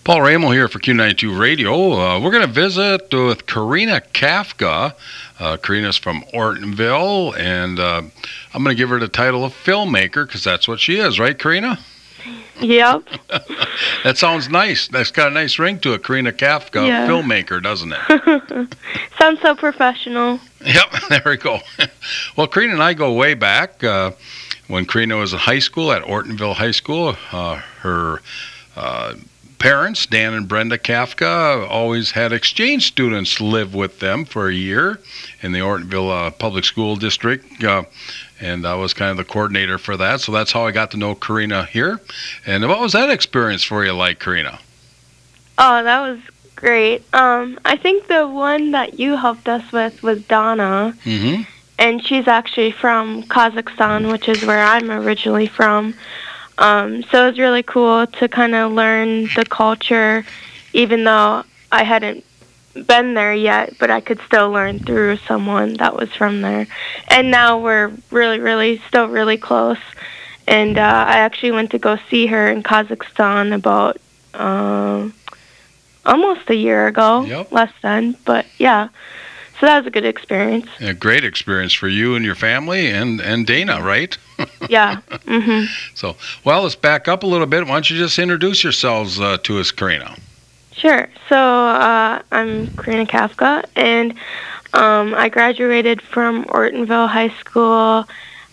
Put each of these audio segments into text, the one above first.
Paul Ramel here for Q92 Radio. We're going to visit with Karina Kafka. Karina's from Ortonville, and I'm going to give her the title of filmmaker because that's what she is, right, Karina? Yep. That sounds nice. That's got a nice ring to it, Karina Kafka, Yeah. filmmaker, doesn't it? Sounds so professional. Yep, there we go. Well, Karina and I go way back. When Karina was in high school at Ortonville High School, her parents, Dan and Brenda Kafka, always had exchange students live with them for a year in the Ortonville Public School District, and I was kind of the coordinator for that, so that's how I got to know Karina here. And what was that experience for you like, Karina? Oh, that was great. I think the one that you helped us with was Donna, Mm-hmm. and she's actually from Kazakhstan, which is where I'm originally from. So it was really cool to kind of learn the culture, even though I hadn't been there yet, but I could still learn through someone that was from there. And now we're still really close. And I actually went to go see her in Kazakhstan about almost a year ago, Yep. less than, but yeah. So that was a good experience. A great experience for you and your family and Dana, right? Yeah. Mhm. So, well, let's back up a little bit. Why don't you just introduce yourselves to us, Karina? Sure. So I'm Karina Kafka, and I graduated from Ortonville High School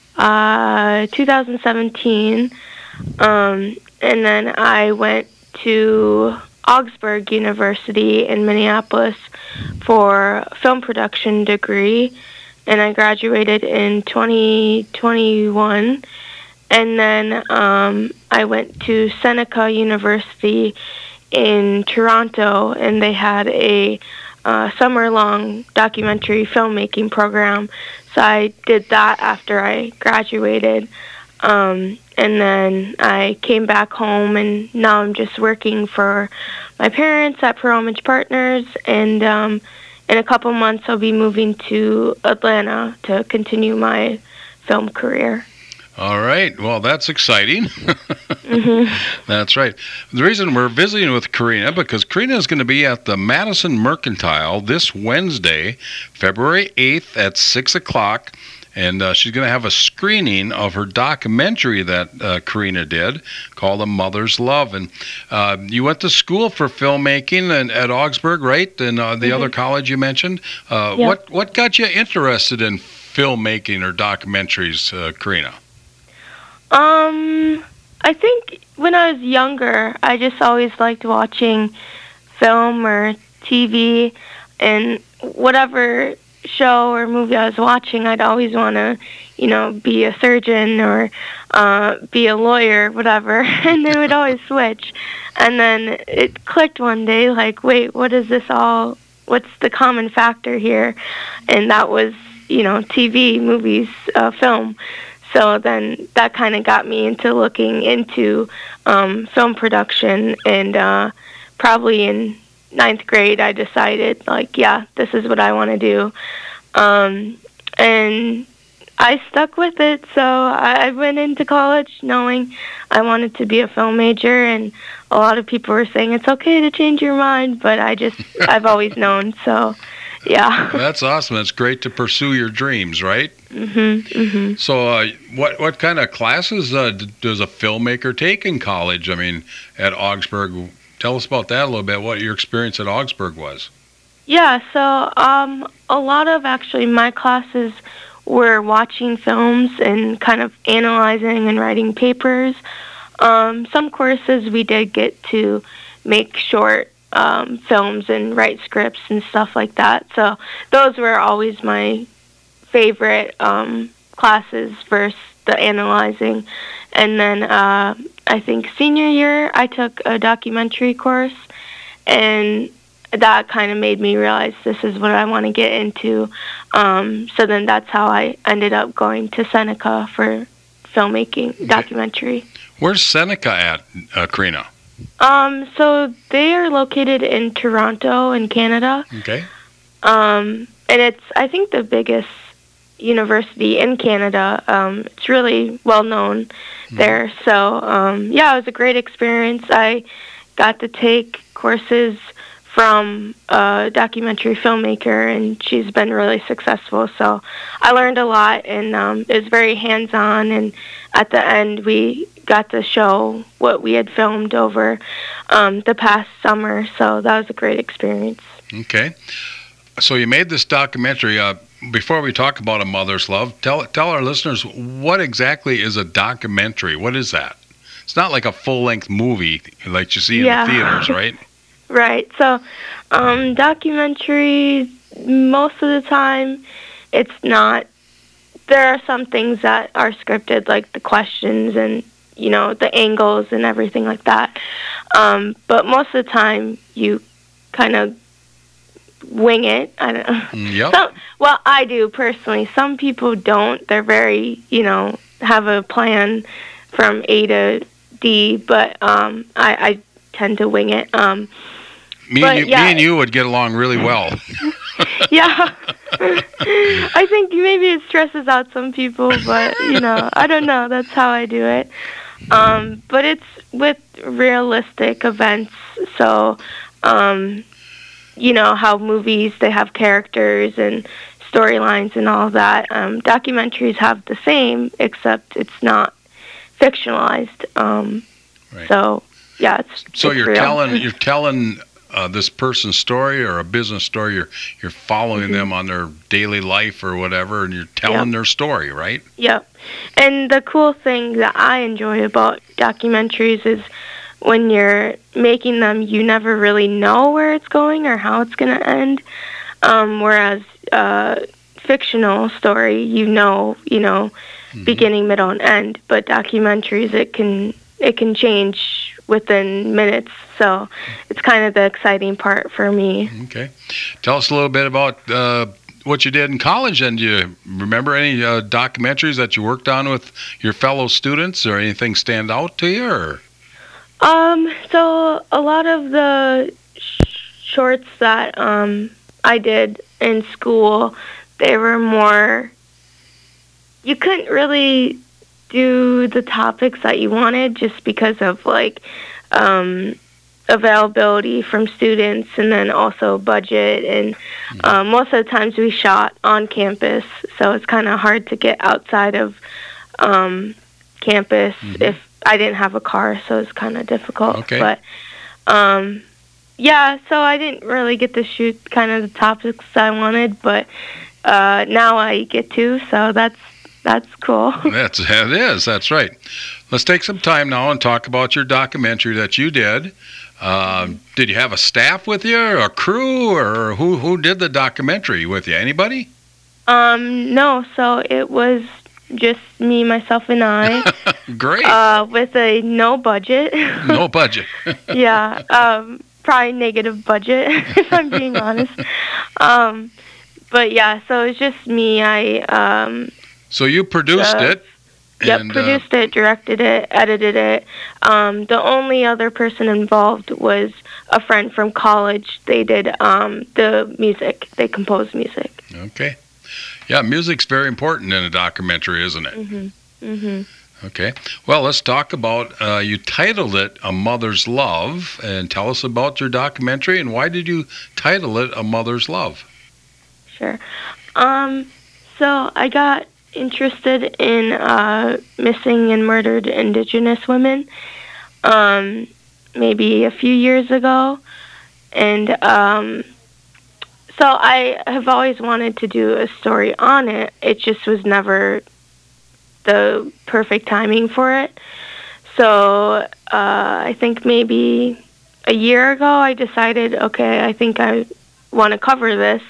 2017, and then I went to Augsburg University in Minneapolis for a film production degree, and I graduated in 2021. And then I went to Seneca University in Toronto, and they had a summer-long documentary filmmaking program. So I did that after I graduated. And then I came back home, and now I'm just working for my parents at Pro Image Partners, and in a couple months I'll be moving to Atlanta to continue my film career. All right. Well, that's exciting. Mm-hmm. That's right. The reason we're visiting with Karina, because Karina is going to be at the Madison Mercantile this Wednesday, February 8th at 6 o'clock. And she's going to have a screening of her documentary that Karina did called A Mother's Love. And you went to school for filmmaking at Augsburg, right? And the other college you mentioned. Yeah. What got you interested in filmmaking or documentaries, Karina? I think when I was younger, I just always liked watching film or TV, and whatever show or movie I was watching, I'd always want to, be a surgeon or be a lawyer, whatever, and they would always switch. And then it clicked one day, like, wait, what is this all, what's the common factor here? And that was, TV, movies, film. So then that kind of got me into looking into film production, and probably in 9th grade I decided, this is what I want to do. And I stuck with it, so I went into college knowing I wanted to be a film major, and a lot of people were saying it's okay to change your mind, but I've always known, so yeah. That's awesome. That's great to pursue your dreams, right? Mm-hmm, mm-hmm. So what kind of classes does a filmmaker take in college? I mean, at Augsburg. Tell us about that a little bit, what your experience at Augsburg was. Yeah, so a lot of actually my classes were watching films and kind of analyzing and writing papers. Some courses we did get to make short films and write scripts and stuff like that. So those were always my favorite classes versus the analyzing. And then I think senior year I took a documentary course, and that kind of made me realize this is what I want to get into. So then that's how I ended up going to Seneca for filmmaking, documentary. Where's Seneca at, Karina? So they are located in Toronto in Canada. Okay. And it's, I think, the biggest university in Canada. It's really well known there. So, yeah, it was a great experience. I got to take courses from a documentary filmmaker, and she's been really successful. So I learned a lot, and it was very hands-on, and at the end we got to show what we had filmed over the past summer, so that was a great experience. Okay. So you made this documentary. Before we talk about A Mother's Love, tell our listeners, what exactly is a documentary? What is that? It's not like a full-length movie like you see in the theaters, right? Right. So documentaries, most of the time, it's not. There are some things that are scripted, like the questions and, the angles and everything like that. But most of the time, you kind of wing it. I don't know. Yep. Well, I do personally. Some people don't. They're very, have a plan from A to D, but I tend to wing it. Me and you would get along really well. Yeah. I think maybe it stresses out some people, but, I don't know. That's how I do it. But it's with realistic events. So, how movies, they have characters and storylines and all that. Documentaries have the same, except it's not fictionalized. Right. So, yeah, So it's you're real. telling this person's story or a business story. You're following them on their daily life or whatever, and you're telling their story, right? Yep. And the cool thing that I enjoy about documentaries is when you're making them, you never really know where it's going or how it's going to end. Whereas fictional story, beginning, middle, and end. But documentaries, it can change within minutes. So it's kind of the exciting part for me. Okay. Tell us a little bit about what you did in college, and do you remember any documentaries that you worked on with your fellow students, or anything stand out to you? Or? So a lot of the shorts that I did in school, they were more, you couldn't really do the topics that you wanted just because of availability from students, and then also budget, and most of the times we shot on campus, so it's kind of hard to get outside of campus if I didn't have a car, so it's kind of difficult. Okay. But so I didn't really get to shoot kind of the topics I wanted, but now I get to, so that's cool. It is. That's right. Let's take some time now and talk about your documentary that you did. Did you have a staff with you, or a crew, or who did the documentary with you? Anybody? No. So it was just me, myself, and I. Great. With a no budget. No budget. Yeah. Probably negative budget, if I'm being honest. But yeah, so it's just me. So you produced it. Yep, and, produced it, directed it, edited it. The only other person involved was a friend from college. They did the music. They composed music. Okay. Yeah, music's very important in a documentary, isn't it? Mm-hmm. Okay. Well, let's talk about, you titled it A Mother's Love, and tell us about your documentary, and why did you title it A Mother's Love? Sure. So I got interested in missing and murdered Indigenous women maybe a few years ago, and so I have always wanted to do a story on it. It just was never the perfect timing for it. So I think maybe a year ago I decided, okay, I think I want to cover this.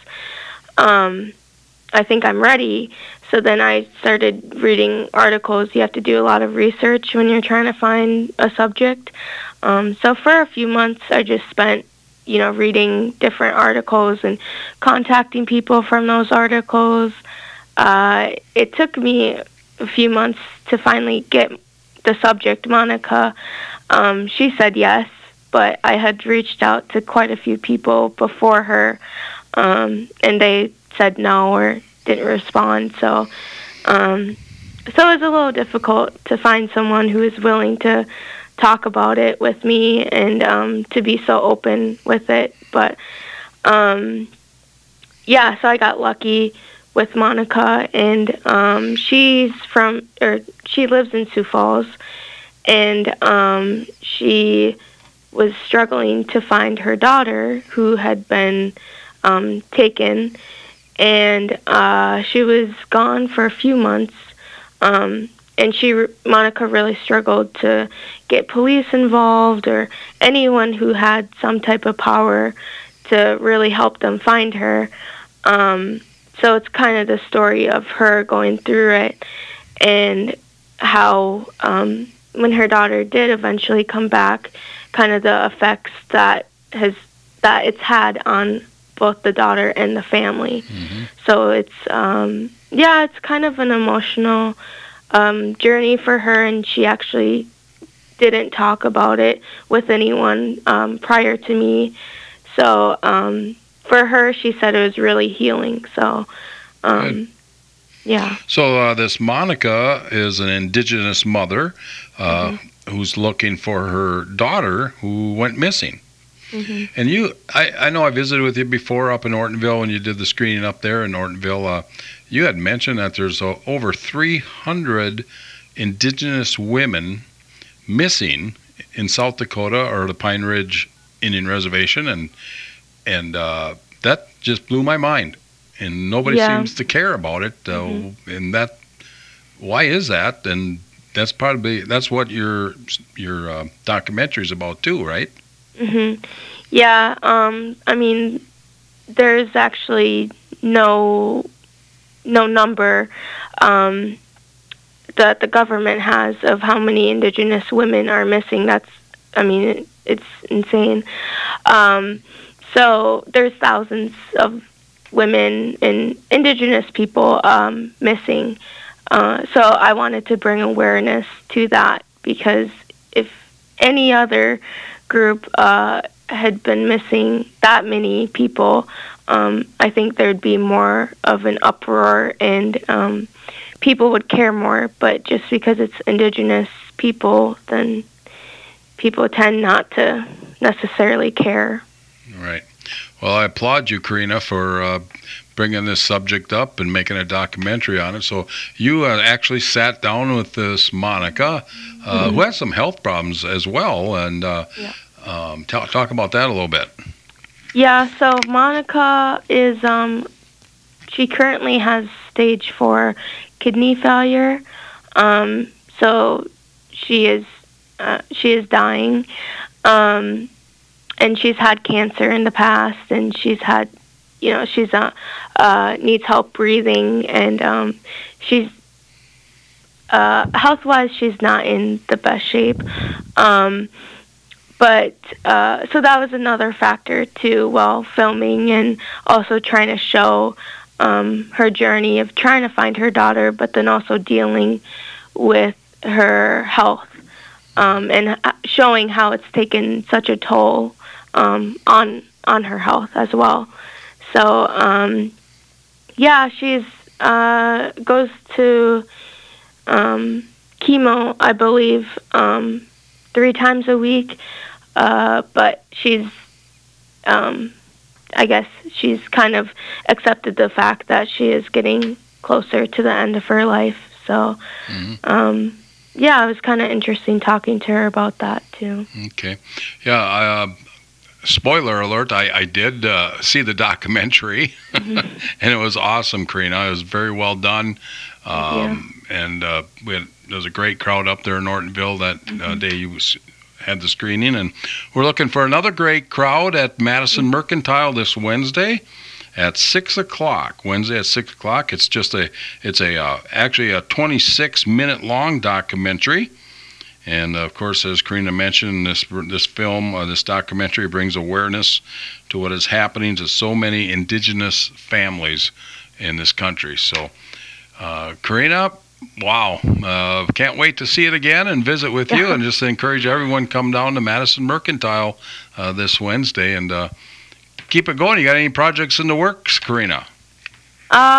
I think I'm ready. So then I started reading articles. You have to do a lot of research when you're trying to find a subject. So for a few months, I just spent, reading different articles and contacting people from those articles. It took me a few months to finally get the subject, Monica. She said yes, but I had reached out to quite a few people before her, and they said no or didn't respond. So it was a little difficult to find someone who is willing to talk about it with me and to be so open with it. But yeah, so I got lucky with Monica, and she lives in Sioux Falls, and she was struggling to find her daughter who had been taken, and she was gone for a few months. And Monica really struggled to get police involved or anyone who had some type of power to really help them find her. So it's kind of the story of her going through it, and how when her daughter did eventually come back, kind of the effects that it's had on both the daughter and the family. Mm-hmm. So it's it's kind of an emotional journey for her, and she actually didn't talk about it with anyone prior to me. So for her, she said it was really healing. So yeah. So this Monica is an Indigenous mother who's looking for her daughter who went missing. Mm-hmm. And I know I visited with you before up in Ortonville when you did the screening up there in Ortonville. You had mentioned that there's over 300 Indigenous women missing in South Dakota or the Pine Ridge Indian Reservation, and that just blew my mind. And nobody seems to care about it. And why is that? And that's what your documentary is about too, right? Mm-hmm. Yeah. I mean, there's actually no number that the government has of how many Indigenous women are missing. It's insane. So there's thousands of women and Indigenous people missing. So I wanted to bring awareness to that, because if any other group had been missing that many people, I think there'd be more of an uproar, and people would care more. But just because it's Indigenous people, then people tend not to necessarily care. Right. Well, I applaud you, Karina, for bringing this subject up and making a documentary on it. So you actually sat down with this Monica, who has some health problems as well, and talk about that a little bit. Yeah, so Monica is, she currently has stage 4 kidney failure. So she is dying. And she's had cancer in the past, and she's had, she's needs help breathing, and she's health-wise, she's not in the best shape. But so that was another factor too, while filming, and also trying to show her journey of trying to find her daughter, but then also dealing with her health, and showing how it's taken such a toll on her health as well. So she's goes to chemo, I believe, 3 times a week, but she's I guess she's kind of accepted the fact that she is getting closer to the end of her life. So it was kind of interesting talking to her about that too. Okay. Yeah, spoiler alert, I did see the documentary, and it was awesome, Karina. It was very well done. And there was a great crowd up there in Ortonville that day you had the screening. And we're looking for another great crowd at Madison Mercantile this Wednesday at 6 o'clock. Wednesday at 6 o'clock. It's actually a 26-minute long documentary. And, of course, as Karina mentioned, this film, this documentary brings awareness to what is happening to so many Indigenous families in this country. So, Karina, wow. Can't wait to see it again and visit with you, and just encourage everyone to come down to Madison Mercantile this Wednesday and keep it going. You got any projects in the works, Karina?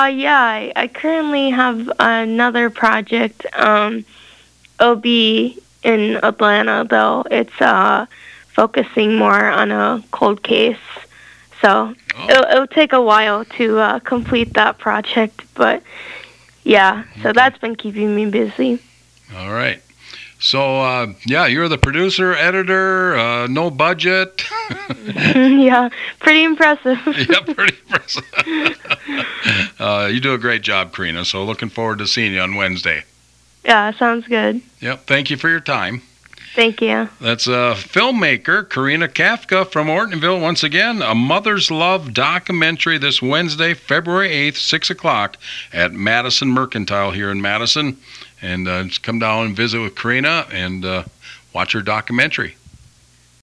I currently have another project. It'll be in Atlanta, though. It's focusing more on a cold case. So it'll take a while to complete that project. But, yeah, so that's been keeping me busy. All right. So, you're the producer, editor, no budget. Yeah, pretty impressive. Yeah, pretty impressive. You do a great job, Karina, so looking forward to seeing you on Wednesday. Yeah, sounds good. Yep, thank you for your time. Thank you. That's filmmaker Karina Kafka from Ortonville. Once again, A Mother's Love documentary this Wednesday, February 8th, 6 o'clock at Madison Mercantile here in Madison. And just come down and visit with Karina and watch her documentary.